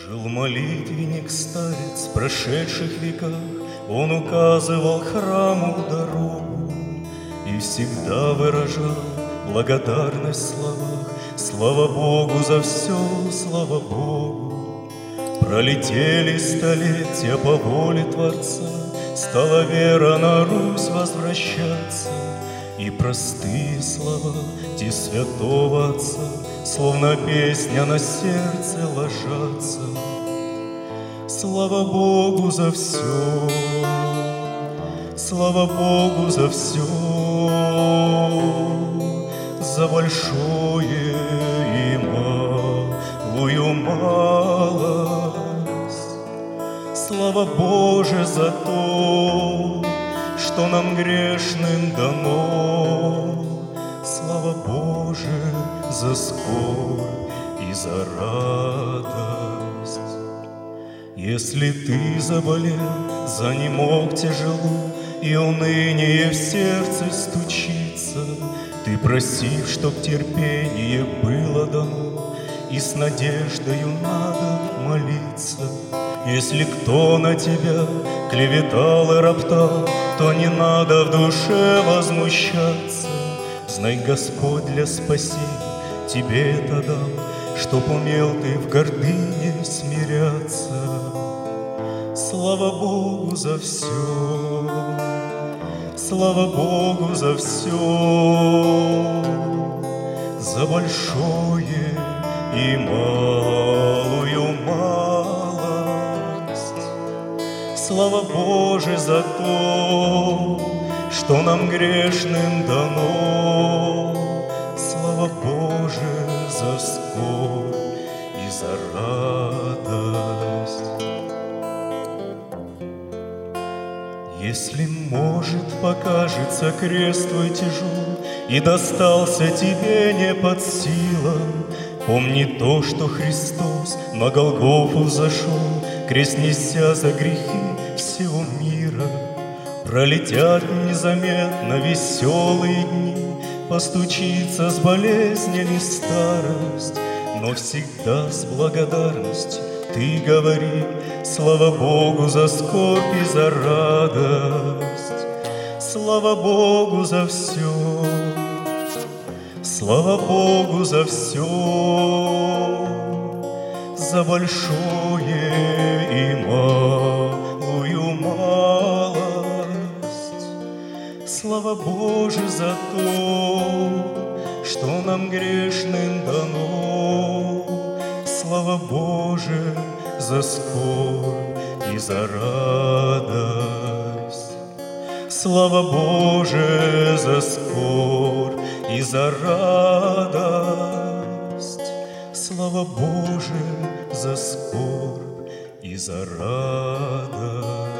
Жил молитвенник старец в прошедших веках, он указывал храму дорогу и всегда выражал благодарность в словах. Слава Богу за все, слава Богу. Пролетели столетия по воле Творца, стала вера на Русь возвращаться, и простые слова те святого Отца словно песня на сердце ложатся. Слава Богу за все, слава Богу за все, за большое и малую малость. Слава Боже за то, что нам грешным дано. Слава Боже за скорбь и за радость. Если ты заболел, занемог тяжело, и уныние в сердце стучится, ты просив, чтоб терпение было дано, и с надеждою надо молиться. Если кто на тебя клеветал и роптал, то не надо в душе возмущаться. Знай, Господь для спасения тебе это дал, чтоб умел ты в гордыне смиряться. Слава Богу за все, слава Богу за все, за большое и малую малость. Слава Боже за то, что нам грешным дано. Слава Боже за скорбь и за радость. Если, может, покажется крест твой тяжел и достался тебе не под силам, помни то, что Христос на Голгофу взошел, крест неся за грехи всего мира. Пролетят незаметно веселые дни, постучится с болезнями старость, но всегда с благодарностью ты говори: слава Богу за скорбь и за радость. Слава Богу за все, слава Богу за все, за большое и малую малость. Слава Боже за то, что нам грешным дано. Слава Боже за скорбь и за радость. Слава Боже за скорбь и за радость. Слава Боже за скорбь и за радость.